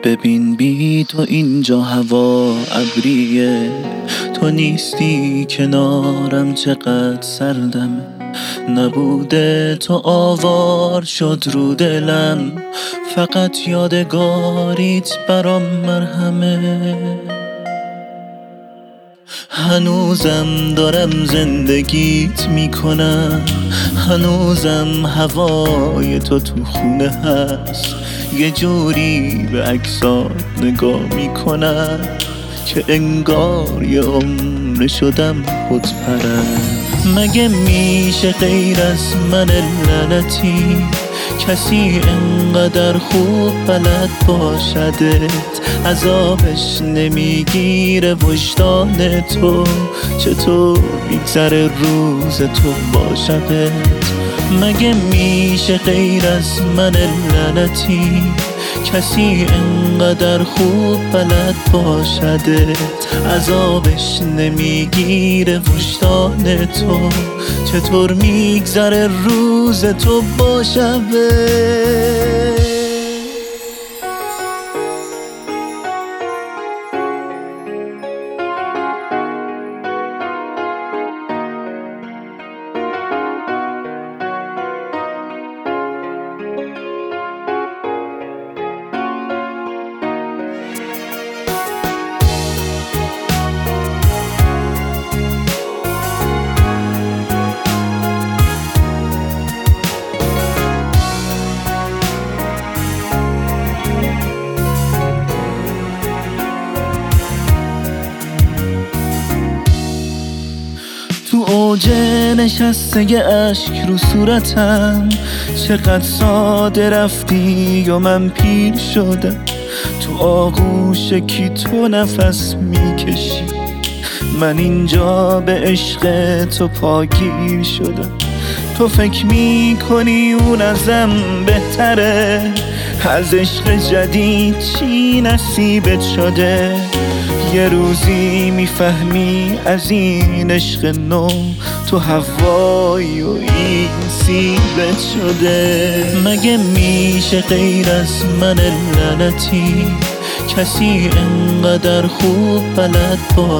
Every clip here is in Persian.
ببین بی تو اینجا هوا ابریه، تو نیستی کنارم چقدر سردم، نبوده تو آوار شد رو دلم، فقط یادگاریت برام مرهمه. هنوزم دارم زندگیت میکنم، هنوزم هوای تو خونه هست، یه جوری به عکسات نگاه میکنم که انگار یه عمر شدم خودپرست. مگه میشه غیر از من لعنتی کسی انقدر خوب بلد باشدت، عذابش نمیگیره وجدان تو، چطور میگذره روز تو با شبت؟ مگه میشه غیر از من لعنتی کسی انقدر خوب بلد باشدت، عذابش نمیگیره وجدان تو، چطور میگذره روز تو با شبت؟ تو اوج نشسته ی اشک رو صورتم، چقدر ساده رفتی و من پیر شدم، تو آغوش کی تو نفس میکشی، من اینجا به عشق تو پاگیر شدم. تو فکر میکنی اون ازم بهتره، از عشق جدید چی نصیبت شده، یه روزی میفهمی از این عشق نو تو هوایی و این سیبت شده. مگه میشه غیر از من لعنتی کسی انقدر خوب بلد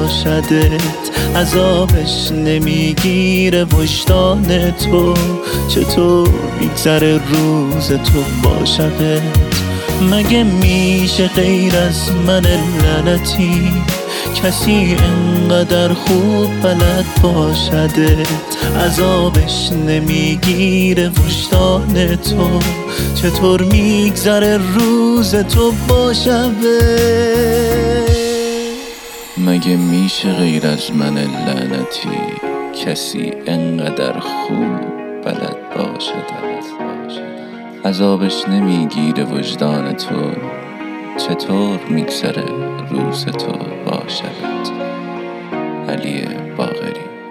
باشدت، عذابش نمیگیره وجدان تو، چطور میگذره روز تو با شبت؟ مگه میشه غیر از من لعنتی کسی انقدر خوب بلد باشدت، عذابش نمیگیره وجدان تو، چطور میگذره روز تو با شبت؟ مگه میشه غیر از من لعنتی کسی انقدر خوب بلد باشدت، عذابش نمیگیره وجدان تو، چطور میگذره روز تو با شبت؟ علی باقری.